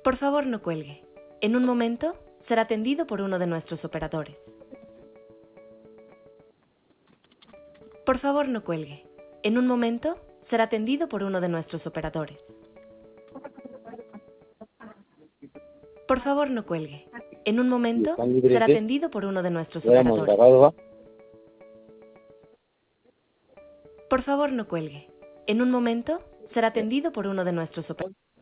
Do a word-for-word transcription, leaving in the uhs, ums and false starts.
Por favor, no cuelgue. En un momento, será atendido por uno de nuestros operadores. Por favor, no cuelgue. En un momento, será atendido por uno de nuestros operadores. Por favor, no cuelgue. En un ¿Y momento, están libres será de? atendido por uno de nuestros Ya hemos operadores. grabado, ¿va? Por favor, no cuelgue. En un momento, será atendido por uno de nuestros operadores.